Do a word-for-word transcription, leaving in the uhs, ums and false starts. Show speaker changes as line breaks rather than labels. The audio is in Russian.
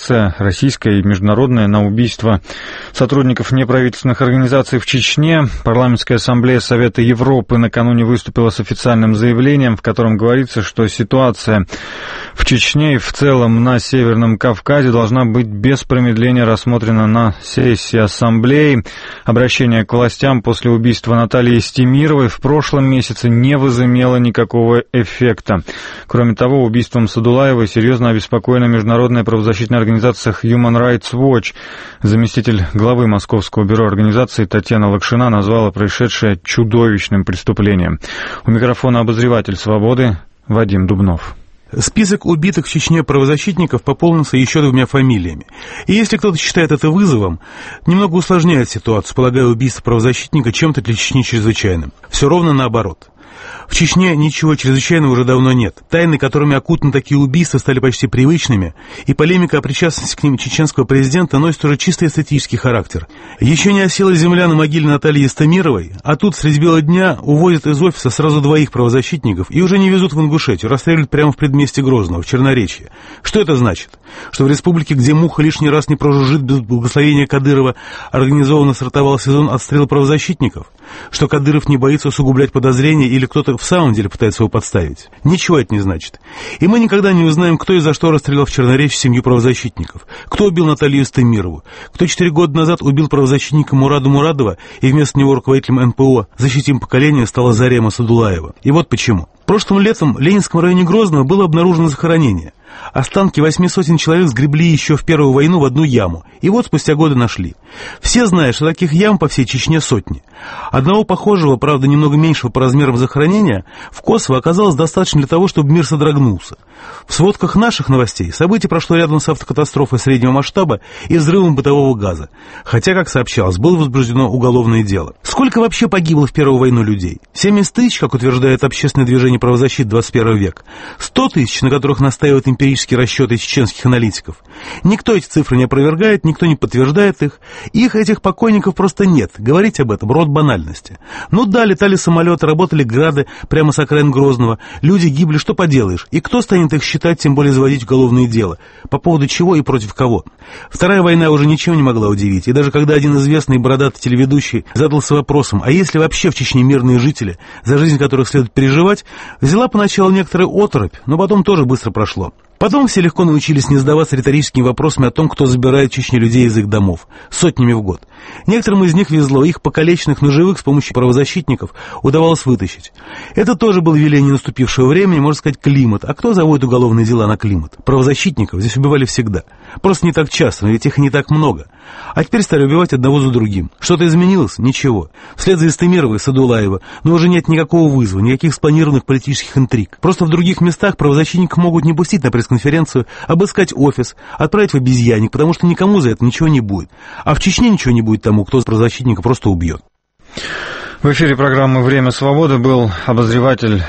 реакция российская и международная на убийство сотрудников неправительственных организаций в Чечне. Парламентская ассамблея Совета Европы накануне выступила с официальным заявлением, в котором говорится, что ситуация в Чечне и в целом на Северном Кавказе должна быть без промедления рассмотрена на сессии ассамблеи. Обращение к властям после убийства Натальи Стемировой в прошлом месяце не возымело никакого эффекта. Кроме того, убийством Садулаевой серьезно обеспокоена международная правозащитная организация Human Rights Watch. Заместитель главы Московского бюро организации Татьяна Лакшина назвала происшедшее чудовищным преступлением. У микрофона обозреватель «Свободы» Вадим Дубнов.
Список убитых в Чечне правозащитников пополнился еще двумя фамилиями. И если кто-то считает это вызовом, немного усложняет ситуацию, полагая убийство правозащитника чем-то для Чечни чрезвычайным. Все ровно наоборот. В Чечне ничего чрезвычайного уже давно нет. Тайны, которыми окутаны такие убийства, стали почти привычными, и полемика о причастности к ним чеченского президента носит уже чисто эстетический характер. Еще не осела земля на могиле Натальи Стемировой, а тут средь бела дня увозят из офиса сразу двоих правозащитников и уже не везут в Ингушетию, расстреливают прямо в предместье Грозного, в Черноречье. Что это значит? Что в республике, где муха лишний раз не прожужжит без благословения Кадырова, организованно стартовал сезон отстрела правозащитников? Что Кадыров не боится усугублять подозрения или кто-то в самом деле пытается его подставить? Ничего это не значит. И мы никогда не узнаем, кто и за что расстрелял в Черноречье семью правозащитников, кто убил Наталью Стемирову, кто четыре года назад убил правозащитника Мурада Мурадова, и вместо него руководителем эн пэ о «Защитим поколения» стала Зарема Садулаева. И вот почему. Прошлым летом в Ленинском районе Грозного было обнаружено захоронение. Останки восьми сотен человек сгребли еще в Первую войну в одну яму, и вот спустя годы нашли. Все знают, что таких ям по всей Чечне сотни. Одного похожего, правда немного меньшего по размерам захоронения, в Косово оказалось достаточно для того, чтобы мир содрогнулся. В сводках наших новостей событие прошло рядом с автокатастрофой среднего масштаба и взрывом бытового газа, хотя, как сообщалось, было возбуждено уголовное дело. Сколько вообще погибло в Первую войну людей? семьдесят тысяч, как утверждает общественное движение правозащиты двадцать первого века, сто тысяч, на которых настаивают эмпирические расчеты чеченских аналитиков. Никто эти цифры не опровергает, никто не подтверждает их. Их, этих покойников, просто нет. Говорить об этом — род банальности. Ну да, летали самолеты, работали грады прямо с окраин Грозного. Люди гибли, что поделаешь. И кто станет их считать, тем более заводить уголовное дело? По поводу чего и против кого? Вторая война уже ничем не могла удивить. И даже когда один известный бородатый телеведущий задался вопросом, а есть ли вообще в Чечне мирные жители, за жизнь которых следует переживать, взяла поначалу некоторая оторопь, но потом тоже быстро прошло. Потом все легко научились не задаваться риторическими вопросами о том, кто забирает в Чечне людей из их домов. Сотнями в год. Некоторым из них везло, их покалеченных, но живых с помощью правозащитников удавалось вытащить. Это тоже было веление наступившего времени, можно сказать, климат. А кто заводит уголовные дела на климат? Правозащитников здесь убивали всегда. Просто не так часто, но ведь их и не так много. А теперь стали убивать одного за другим. Что-то изменилось? Ничего. Вслед за Стемировой и Садулаева, но уже нет никакого вызова, никаких спланированных политических интриг. Просто в других местах правозащитников могут не пустить на пресс-конференцию, обыскать офис, отправить в обезьянник, потому что никому за это ничего не будет. А в Чечне ничего не будет тому, кто правозащитника просто убьет.
В эфире программы «Время свободы» был обозреватель